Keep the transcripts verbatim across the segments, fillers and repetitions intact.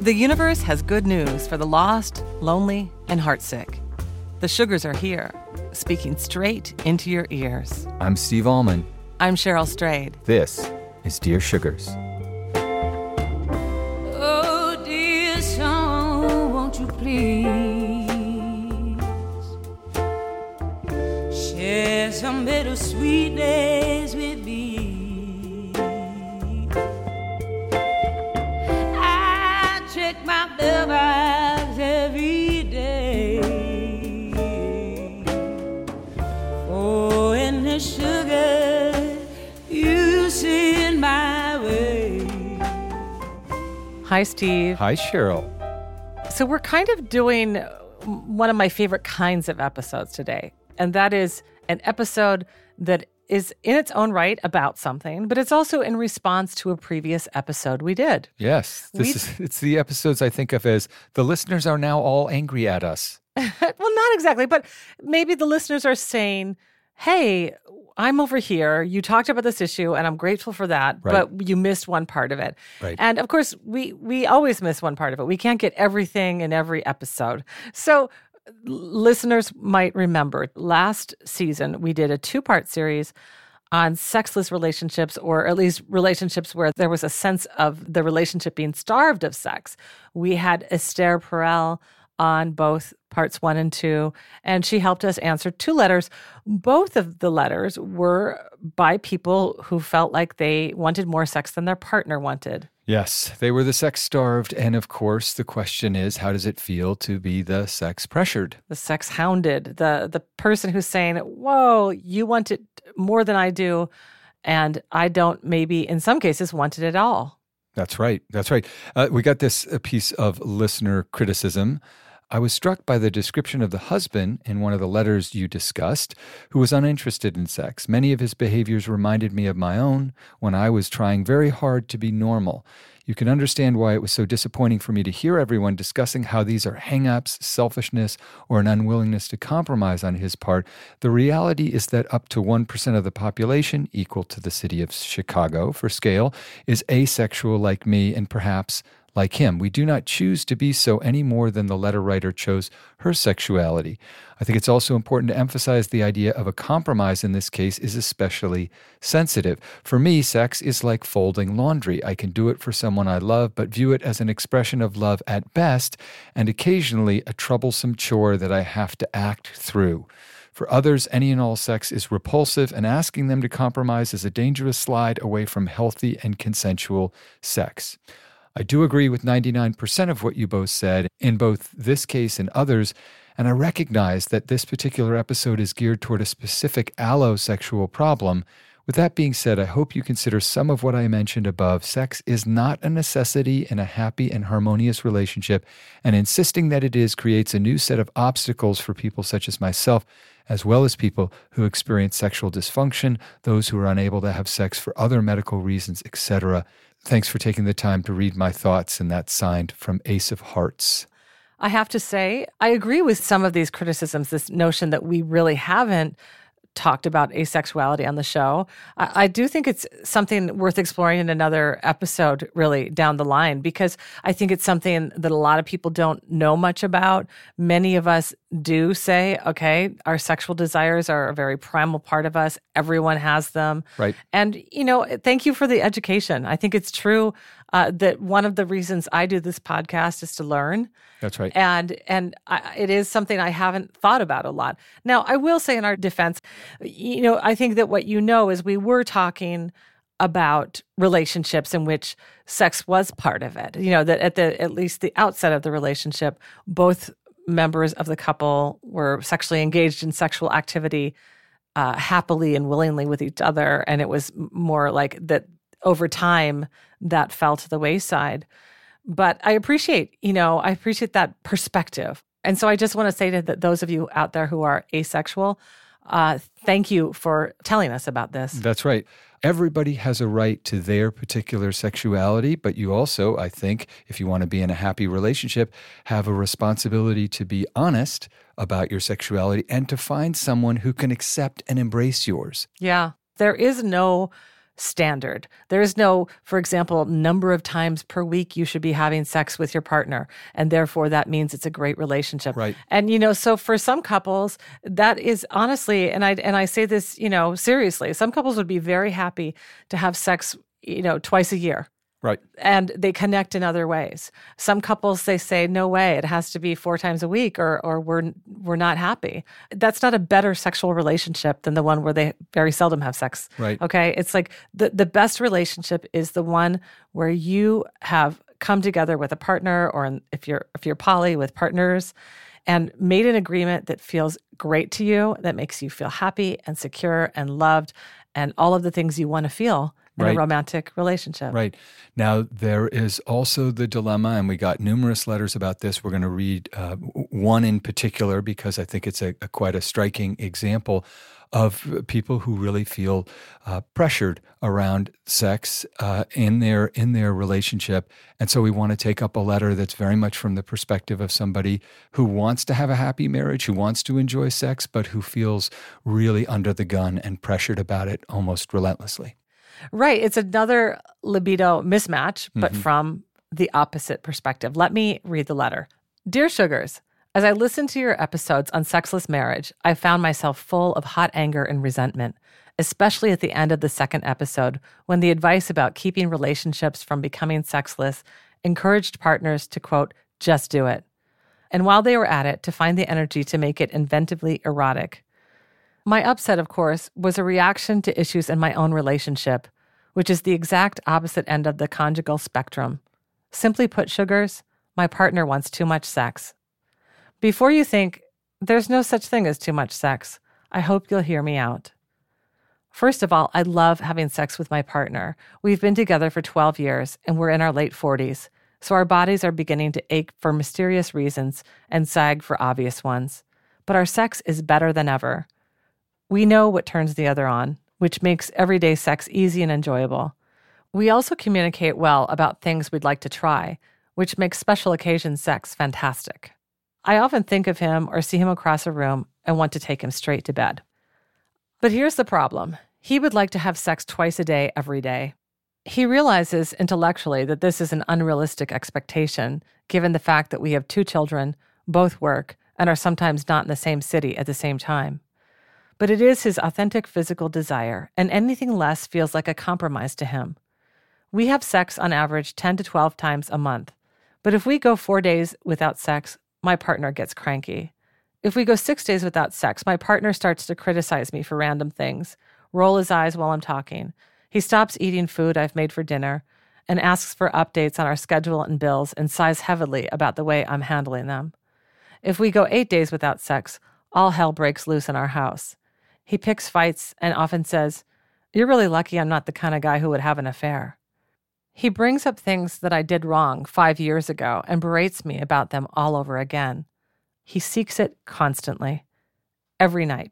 The universe has good news for the lost, lonely, and heartsick. The Sugars are here, speaking straight into your ears. I'm Steve Allman. I'm Cheryl Strayed. This is Dear Sugars. Oh, dear song, won't you please share some bittersweet days with me? Check my mailbox every day. Oh, and the sugar you send my way. Hi, Steve. Hi, Cheryl. So we're kind of doing one of my favorite kinds of episodes today, and that is an episode that is in its own right about something, but it's also in response to a previous episode we did. Yes, this we is it's the episodes I think of as the listeners are now all angry at us. Well, not exactly, but maybe the listeners are saying, hey, I'm over here. You talked about this issue, and I'm grateful for that, Right. but you missed one part of it. Right. And of course, we we always miss one part of it. We can't get everything in every episode. So listeners might remember last season, we did a two-part series on sexless relationships, or at least relationships where there was a sense of the relationship being starved of sex. We had Esther Perel on both parts one and two, and she helped us answer two letters. Both of the letters were by people who felt like they wanted more sex than their partner wanted. Yes, they were the sex-starved, and of course, the question is, how does it feel to be the sex-pressured? The sex hounded, the the person who's saying, whoa, you want it more than I do, and I don't maybe in some cases want it at all. That's right. That's right. Uh, we got this a piece of listener criticism. I was struck by the description of the husband in one of the letters you discussed, who was uninterested in sex. Many of his behaviors reminded me of my own when I was trying very hard to be normal. You can understand why it was so disappointing for me to hear everyone discussing how these are hang-ups, selfishness, or an unwillingness to compromise on his part. The reality is that up to one percent of the population, equal to the city of Chicago for scale, is asexual like me and perhaps like him. We do not choose to be so any more than the letter writer chose her sexuality. I think it's also important to emphasize the idea of a compromise in this case is especially sensitive. For me, sex is like folding laundry. I can do it for someone I love, but view it as an expression of love at best, and occasionally a troublesome chore that I have to act through. For others, any and all sex is repulsive, and asking them to compromise is a dangerous slide away from healthy and consensual sex. I do agree with ninety-nine percent of what you both said in both this case and others, and I recognize that this particular episode is geared toward a specific allosexual problem. With that being said, I hope you consider some of what I mentioned above. Sex is not a necessity in a happy and harmonious relationship, and insisting that it is creates a new set of obstacles for people such as myself, as well as people who experience sexual dysfunction, those who are unable to have sex for other medical reasons, et cetera. Thanks for taking the time to read my thoughts, and that's signed from Ace of Hearts. I have to say, I agree with some of these criticisms, this notion that we really haven't talked about asexuality on the show. I, I do think it's something worth exploring in another episode really down the line, because I think it's something that a lot of people don't know much about. Many of us do say, okay, our sexual desires are a very primal part of us. Everyone has them. Right. And, you know, thank you for the education. I think it's true uh, that one of the reasons I do this podcast is to learn. That's right. And and I, it is something I haven't thought about a lot. Now, I will say in our defense, you know, I think that what you know is we were talking about relationships in which sex was part of it. You know, that at the at least the outset of the relationship, both members of the couple were sexually engaged in sexual activity uh, happily and willingly with each other. And it was more like that over time that fell to the wayside. But I appreciate, you know, I appreciate that perspective. And so I just want to say to the, those of you out there who are asexual, uh, thank you for telling us about this. That's right. Everybody has a right to their particular sexuality, but you also, I think, if you want to be in a happy relationship, have a responsibility to be honest about your sexuality and to find someone who can accept and embrace yours. Yeah. There is no standard. There is no, for example, number of times per week you should be having sex with your partner, and therefore that means it's a great relationship. Right. And, you know, so for some couples, that is honestly, and I and I say this, you know, seriously, some couples would be very happy to have sex, you know, twice a year. Right. And they connect in other ways. Some couples, they say, no way, it has to be four times a week or or we're we're not happy. That's not a better sexual relationship than the one where they very seldom have sex. Right. Okay? It's like the, the best relationship is the one where you have come together with a partner, or if you're if you're poly, with partners, and made an agreement that feels great to you, that makes you feel happy and secure and loved and all of the things you want to feel in Right. a romantic relationship. Right. Now, there is also the dilemma, and we got numerous letters about this. We're going to read uh, one in particular because I think it's a, a quite a striking example of people who really feel uh, pressured around sex uh, in their in their relationship. And so we want to take up a letter that's very much from the perspective of somebody who wants to have a happy marriage, who wants to enjoy sex, but who feels really under the gun and pressured about it almost relentlessly. Right. It's another libido mismatch, but Mhm. from the opposite perspective. Let me read the letter. Dear Sugars, as I listened to your episodes on sexless marriage, I found myself full of hot anger and resentment, especially at the end of the second episode, when the advice about keeping relationships from becoming sexless encouraged partners to, quote, just do it. And while they were at it, to find the energy to make it inventively erotic. My upset, of course, was a reaction to issues in my own relationship, which is the exact opposite end of the conjugal spectrum. Simply put, Sugars, my partner wants too much sex. Before you think, there's no such thing as too much sex, I hope you'll hear me out. First of all, I love having sex with my partner. We've been together for twelve years, and we're in our late forties, so our bodies are beginning to ache for mysterious reasons and sag for obvious ones. But our sex is better than ever. We know what turns the other on, which makes everyday sex easy and enjoyable. We also communicate well about things we'd like to try, which makes special occasion sex fantastic. I often think of him or see him across a room and want to take him straight to bed. But here's the problem. He would like to have sex twice a day, every day. He realizes intellectually that this is an unrealistic expectation, given the fact that we have two children, both work, and are sometimes not in the same city at the same time. But it is his authentic physical desire, and anything less feels like a compromise to him. We have sex on average ten to twelve times a month, but if we go four days without sex, my partner gets cranky. If we go six days without sex, my partner starts to criticize me for random things, roll his eyes while I'm talking. He stops eating food I've made for dinner and asks for updates on our schedule and bills and sighs heavily about the way I'm handling them. If we go eight days without sex, all hell breaks loose in our house. He picks fights and often says, "You're really lucky I'm not the kind of guy who would have an affair." He brings up things that I did wrong five years ago and berates me about them all over again. He seeks it constantly. Every night.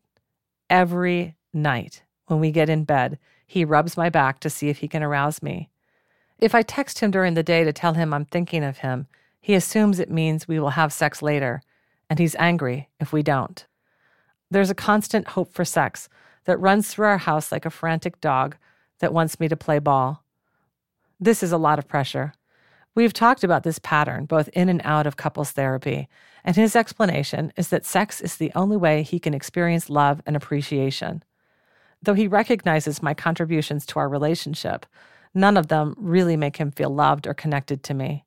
Every night. When we get in bed, he rubs my back to see if he can arouse me. If I text him during the day to tell him I'm thinking of him, he assumes it means we will have sex later, and he's angry if we don't. There's a constant hope for sex that runs through our house like a frantic dog that wants me to play ball. This is a lot of pressure. We've talked about this pattern both in and out of couples therapy, and his explanation is that sex is the only way he can experience love and appreciation. Though he recognizes my contributions to our relationship, none of them really make him feel loved or connected to me.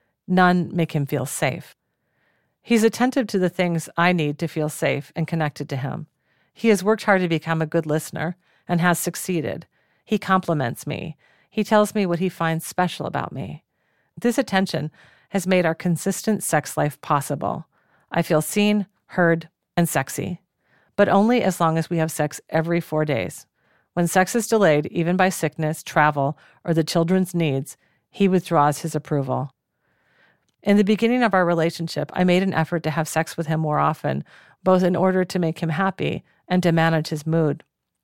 None make him feel safe. He's attentive to the things I need to feel safe and connected to him. He has worked hard to become a good listener and has succeeded. He compliments me. He tells me what he finds special about me. This attention has made our consistent sex life possible. I feel seen, heard, and sexy. But only as long as we have sex every four days. When sex is delayed, even by sickness, travel, or the children's needs, he withdraws his approval. In the beginning of our relationship, I made an effort to have sex with him more often, both in order to make him happy and to manage his mood.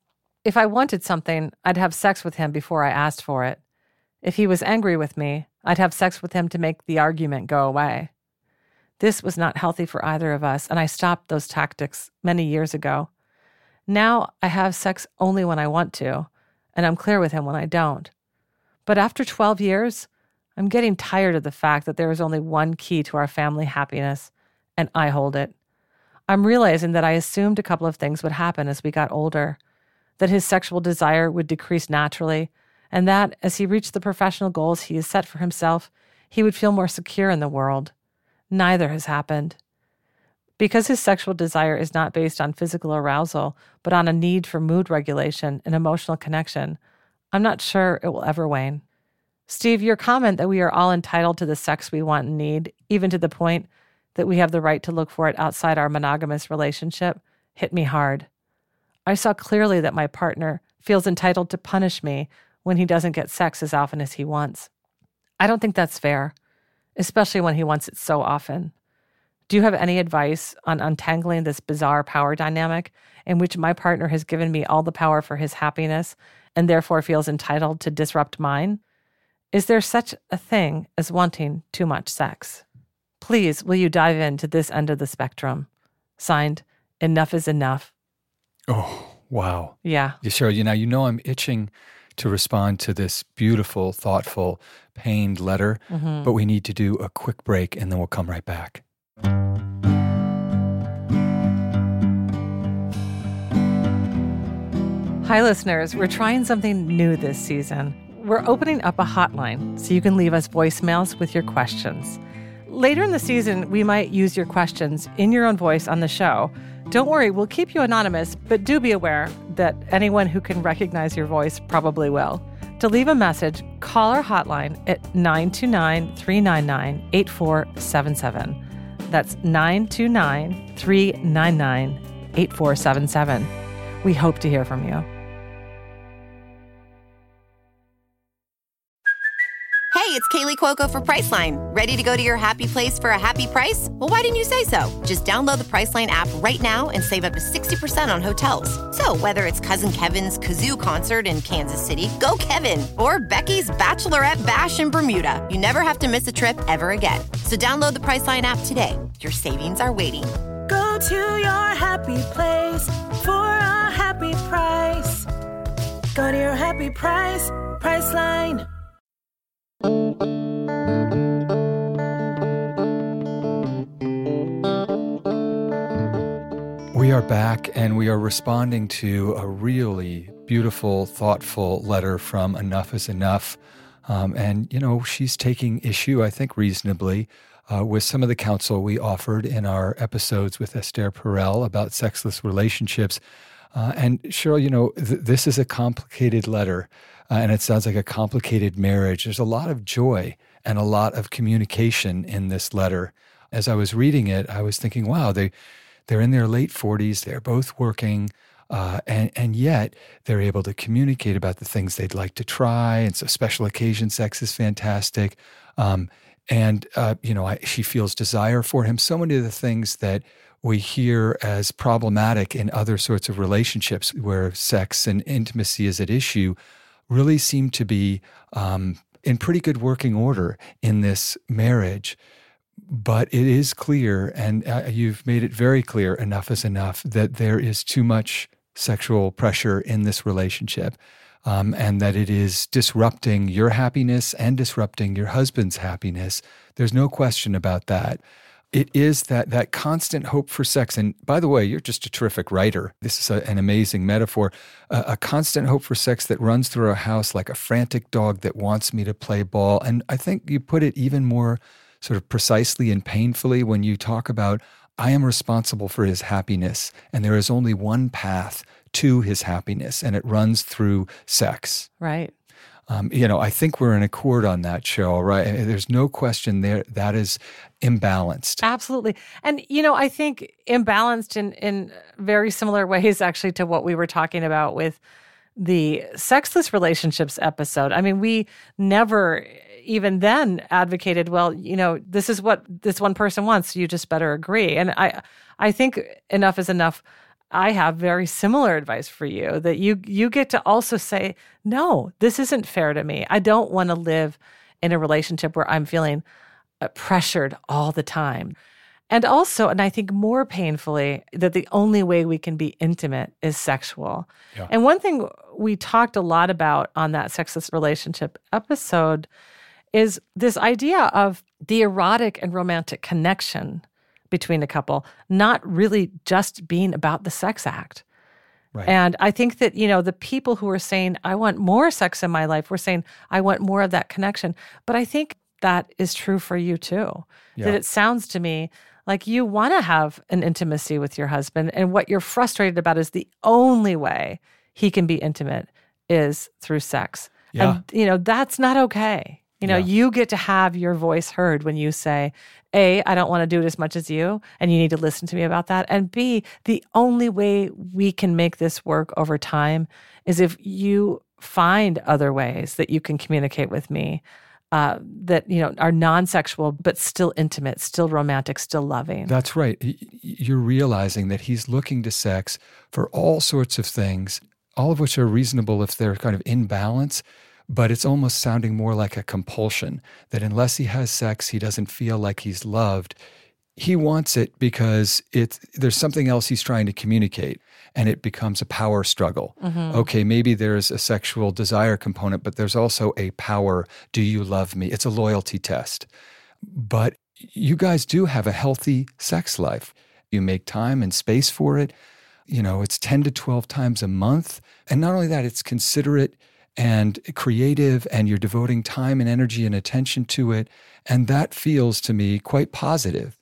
If I wanted something, I'd have sex with him before I asked for it. If he was angry with me, I'd have sex with him to make the argument go away. This was not healthy for either of us, and I stopped those tactics many years ago. Now I have sex only when I want to, and I'm clear with him when I don't. But after twelve years, I'm getting tired of the fact that there is only one key to our family happiness, and I hold it. I'm realizing that I assumed a couple of things would happen as we got older, that his sexual desire would decrease naturally, and that, as he reached the professional goals he has set for himself, he would feel more secure in the world. Neither has happened. Because his sexual desire is not based on physical arousal, but on a need for mood regulation and emotional connection, I'm not sure it will ever wane. Steve, your comment that we are all entitled to the sex we want and need, even to the point that we have the right to look for it outside our monogamous relationship, hit me hard. I saw clearly that my partner feels entitled to punish me when he doesn't get sex as often as he wants. I don't think that's fair, especially when he wants it so often. Do you have any advice on untangling this bizarre power dynamic in which my partner has given me all the power for his happiness and therefore feels entitled to disrupt mine? Is there such a thing as wanting too much sex? Please, will you dive into this end of the spectrum? Signed, Enough is Enough. Oh, wow. Yeah. Yeah, Cheryl, you know, you know I'm itching to respond to this beautiful, thoughtful, pained letter, mm-hmm. but we need to do a quick break and then we'll come right back. Hi, listeners. We're trying something new this season. We're opening up a hotline so you can leave us voicemails with your questions. Later in the season, we might use your questions in your own voice on the show. Don't worry, we'll keep you anonymous, but do be aware that anyone who can recognize your voice probably will. To leave a message, call our hotline at nine two nine, three nine nine, eight four seven seven. That's nine two nine, three nine nine, eight four seven seven. We hope to hear from you. Hey, it's Kaylee Cuoco for Priceline. Ready to go to your happy place for a happy price? Well, why didn't you say so? Just download the Priceline app right now and save up to sixty percent on hotels. So whether it's Cousin Kevin's Kazoo Concert in Kansas City, go Kevin, or Becky's Bachelorette Bash in Bermuda, you never have to miss a trip ever again. So download the Priceline app today. Your savings are waiting. Go to your happy place for a happy price. Go to your happy price, Priceline. We are back and we are responding to a really beautiful, thoughtful letter from Enough is Enough. Um, and, you know, she's taking issue, I think reasonably, uh, with some of the counsel we offered in our episodes with Esther Perel about sexless relationships. Uh, and Cheryl, you know, th- this is a complicated letter. Uh, and it sounds like a complicated marriage. There's a lot of joy and a lot of communication in this letter. As I was reading it, I was thinking, wow, they, they're in their late forties, they're both working, uh, and, and yet they're able to communicate about the things they'd like to try. And so special occasion sex is fantastic. Um, and, uh, you know, I, she feels desire for him. So many of the things that we hear as problematic in other sorts of relationships where sex and intimacy is at issue really seem to be um, in pretty good working order in this marriage. But it is clear, and uh, you've made it very clear, enough is enough, that there is too much sexual pressure in this relationship, um, and that it is disrupting your happiness and disrupting your husband's happiness. There's no question about that. It is that that constant hope for sex. And by the way, you're just a terrific writer. This is a, an amazing metaphor. Uh, a constant hope for sex that runs through our house like a frantic dog that wants me to play ball. And I think you put it even more sort of precisely and painfully when you talk about, I am responsible for his happiness, and there is only one path to his happiness, and it runs through sex. Right. Um, you know, I think we're in accord on that, Cheryl, right? There's no question there that is imbalanced. Absolutely. And, you know, I think imbalanced in, in very similar ways, actually, to what we were talking about with the sexless relationships episode. I mean, we never even then advocated, well, you know, this is what this one person wants, so you just better agree. And I, I think enough is enough. I have very similar advice for you, that you you get to also say, no, this isn't fair to me. I don't want to live in a relationship where I'm feeling uh, pressured all the time. And also, and I think more painfully, that the only way we can be intimate is sexual. Yeah. And one thing we talked a lot about on that sexless relationship episode is this idea of the erotic and romantic connection between a couple not really just being about the sex act. Right. And I think that, you know, the people who are saying, I want more sex in my life, we're saying, I want more of that connection. But I think that is true for you too. Yeah. That it sounds to me like you want to have an intimacy with your husband, and what you're frustrated about is the only way he can be intimate is through sex. Yeah. And, you know, that's not okay. You know, Yeah. you get to have your voice heard when you say, A, I don't want to do it as much as you, and you need to listen to me about that. And B, the only way we can make this work over time is if you find other ways that you can communicate with me uh, that, you know, are non-sexual, but still intimate, still romantic, still loving. That's right. Y- You're realizing that he's looking to sex for all sorts of things, all of which are reasonable if they're kind of in balance. But it's almost sounding more like a compulsion, that unless he has sex, he doesn't feel like he's loved. He wants it because it's, there's something else he's trying to communicate, and it becomes a power struggle. Mm-hmm. Okay, maybe there's a sexual desire component, but there's also a power, do you love me? It's a loyalty test. But you guys do have a healthy sex life. You make time and space for it. You know, it's ten to twelve times a month. And not only that, it's considerate and creative, and you're devoting time and energy and attention to it. And that feels to me quite positive.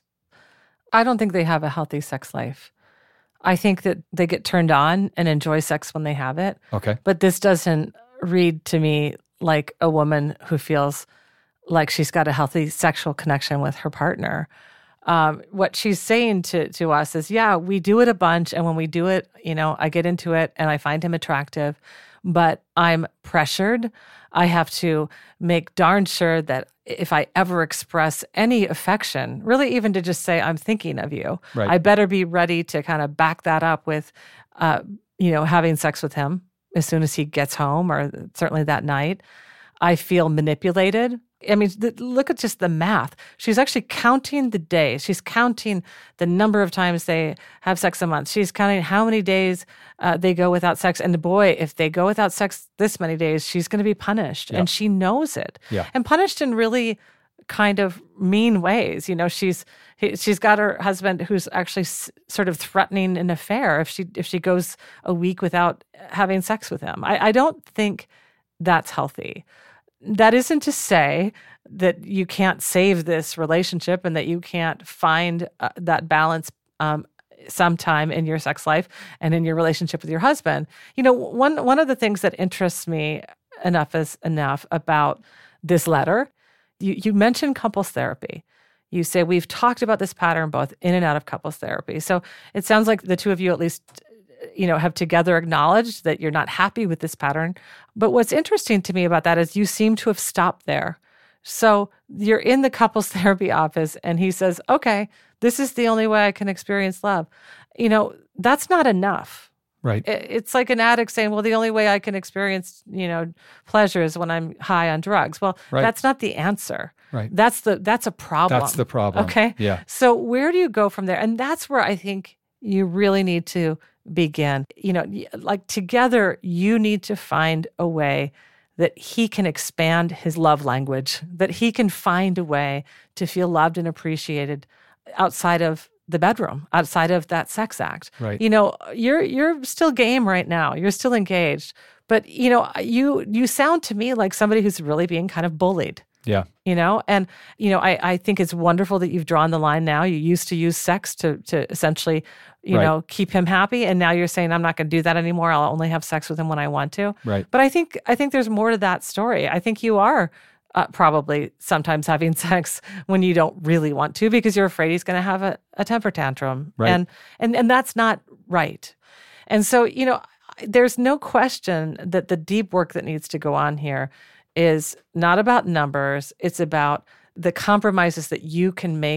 I don't think they have a healthy sex life. I think that they get turned on and enjoy sex when they have it. Okay. But this doesn't read to me like a woman who feels like she's got a healthy sexual connection with her partner. Um, what she's saying to to us is, yeah, we do it a bunch. And when we do it, you know, I get into it and I find him attractive. But I'm pressured. I have to make darn sure that if I ever express any affection, really even to just say, I'm thinking of you, Right. I better be ready to kind of back that up with, uh, you know, having sex with him as soon as he gets home, or certainly that night. I feel manipulated. I mean, th- look at just the math. She's actually counting the days. She's counting the number of times they have sex a month. She's counting how many days uh, they go without sex. And boy, if they go without sex this many days, she's going to be punished. Yeah. And she knows it. Yeah. And punished in really kind of mean ways. You know, she's he, she's got her husband who's actually s- sort of threatening an affair if she if she goes a week without having sex with him. I, I don't think that's healthy. That isn't to say that you can't save this relationship and that you can't find uh, that balance um, sometime in your sex life and in your relationship with your husband. You know, one one of the things that interests me enough is enough about this letter, you, you mentioned couples therapy. You say, we've talked about this pattern both in and out of couples therapy. So it sounds like the two of you at least, you know, have together acknowledged that you're not happy with this pattern. But what's interesting to me about that is you seem to have stopped there. So you're in the couples therapy office and he says, okay, this is the only way I can experience love. You know, that's not enough. Right. It's like an addict saying, well, the only way I can experience, you know, pleasure is when I'm high on drugs. Well, Right. that's not the answer. Right. That's the that's a problem. That's the problem. Okay. Yeah. So where do you go from there? And that's where I think you really need to begin. You know, like together, you need to find a way that he can expand his love language, that he can find a way to feel loved and appreciated outside of the bedroom, outside of that sex act. Right. You know, you're you're still game right now. You're still engaged. But, you know, you you sound to me like somebody who's really being kind of bullied. Yeah. You know, and, you know, I, I think it's wonderful that you've drawn the line now. You used to use sex to to essentially, you Right. know, keep him happy. And now you're saying, I'm not going to do that anymore. I'll only have sex with him when I want to. Right. But I think I think there's more to that story. I think you are uh, probably sometimes having sex when you don't really want to because you're afraid he's going to have a, a temper tantrum. Right. And, and and that's not right. And so, you know, there's no question that the deep work that needs to go on here is not about numbers. It's about the compromises that you can make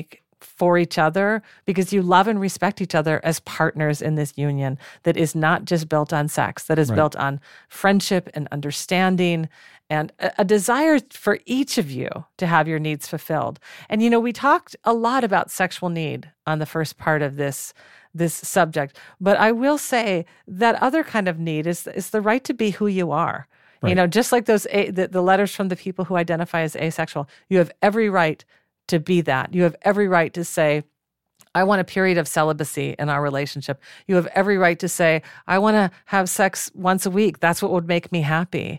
for each other because you love and respect each other as partners in this union that is not just built on sex, that is Right. built on friendship and understanding and a, a desire for each of you to have your needs fulfilled. And, you know, we talked a lot about sexual need on the first part of this this subject, but I will say that other kind of need is, is the right to be who you are. Right. You know, just like those a, the, the letters from the people who identify as asexual, you have every right to be that. You have every right to say, I want a period of celibacy in our relationship. You have every right to say, I want to have sex once a week. That's what would make me happy.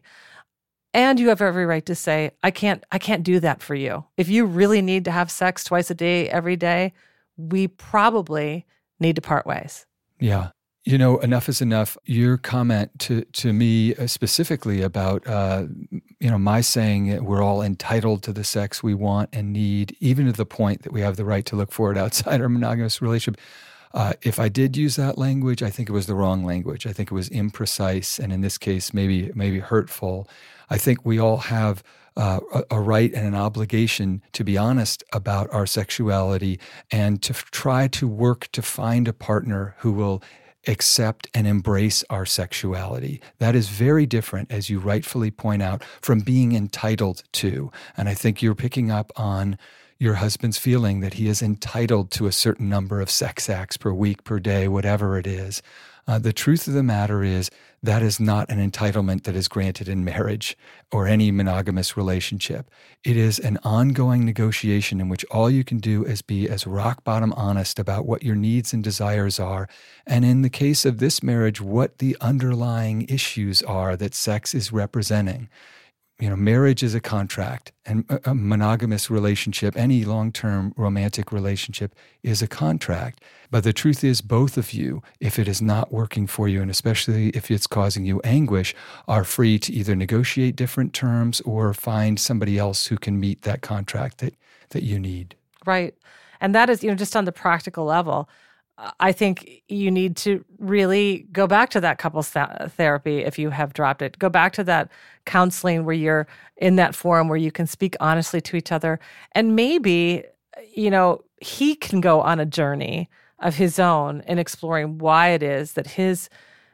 And you have every right to say, I can't, I can't do that for you. If you really need to have sex twice a day, every day, we probably need to part ways. Yeah. You know, enough is enough. Your comment to to me uh, specifically about, uh, you know, my saying that we're all entitled to the sex we want and need, even to the point that we have the right to look for it outside our monogamous relationship. Uh, if I did use that language, I think it was the wrong language. I think it was imprecise, and in this case, maybe maybe hurtful. I think we all have uh, a, a right and an obligation to be honest about our sexuality and to f- try to work to find a partner who will accept and embrace our sexuality. That is very different, as you rightfully point out, from being entitled to. And I think you're picking up on your husband's feeling that he is entitled to a certain number of sex acts per week, per day, whatever it is. Uh, the truth of the matter is that is not an entitlement that is granted in marriage or any monogamous relationship. It is an ongoing negotiation in which all you can do is be as rock bottom honest about what your needs and desires are. And in the case of this marriage, what the underlying issues are that sex is representing. You know, marriage is a contract, and a monogamous relationship, any long-term romantic relationship, is a contract. But the truth is, both of you, if it is not working for you, and especially if it's causing you anguish, are free to either negotiate different terms or find somebody else who can meet that contract that, that you need. Right. And that is, you know, just on the practical level, I think you need to really go back to that couples th- therapy if you have dropped it. Go back to that counseling where you're in that forum where you can speak honestly to each other. And maybe, you know, he can go on a journey of his own in exploring why it is that his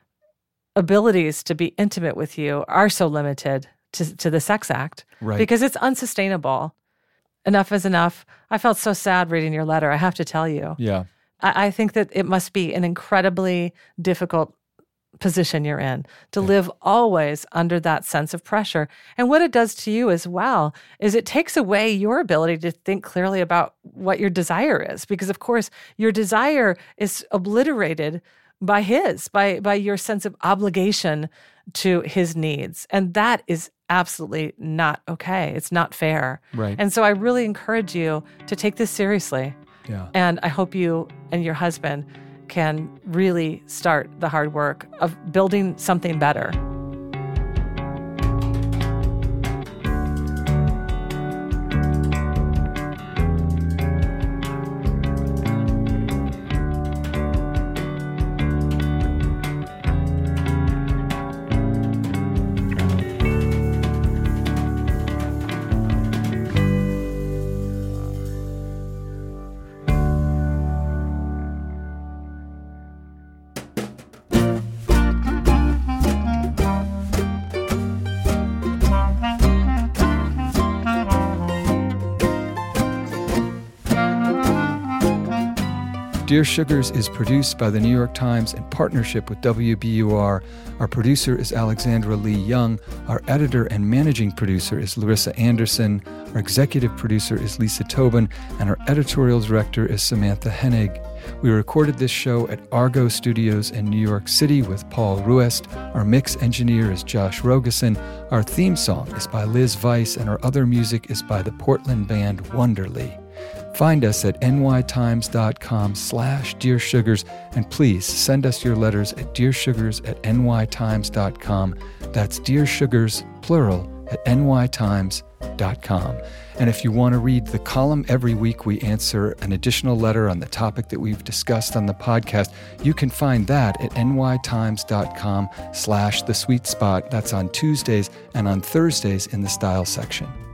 abilities to be intimate with you are so limited to, to the sex act. Right. Because it's unsustainable. Enough is enough. I felt so sad reading your letter, I have to tell you. Yeah. I think that it must be an incredibly difficult position you're in to Yeah. live always under that sense of pressure. And what it does to you as well is it takes away your ability to think clearly about what your desire is. Because, of course, your desire is obliterated by his, by, by your sense of obligation to his needs. And that is absolutely not okay. It's not fair. Right. And so I really encourage you to take this seriously. Yeah. And I hope you and your husband can really start the hard work of building something better. Dear Sugars is produced by the New York Times in partnership with W B U R. Our producer is Alexandra Lee Young. Our editor and managing producer is Larissa Anderson. Our executive producer is Lisa Tobin. And our editorial director is Samantha Hennig. We recorded this show at Argo Studios in New York City with Paul Ruest. Our mix engineer is Josh Rogeson. Our theme song is by Liz Weiss, and our other music is by the Portland band Wonderly. Find us at nytimes.com slash Dear Sugars, and please send us your letters at dearsugars at nytimes.com. That's Dear Sugars, plural, at nytimes dot com. And if you want to read the column every week, we answer an additional letter on the topic that we've discussed on the podcast. You can find that at nytimes.com slash The Sweet Spot. That's on Tuesdays and on Thursdays in the Style section.